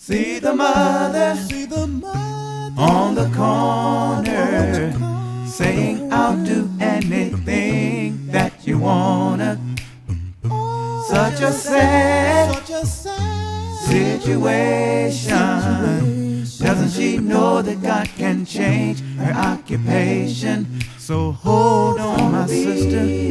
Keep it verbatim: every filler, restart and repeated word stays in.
See the mother, See the mother on the corner, saying I'll do anything that you wanna. Such a sad such a sad situation. Doesn't she know that God can change her occupation? So hold on, my sister,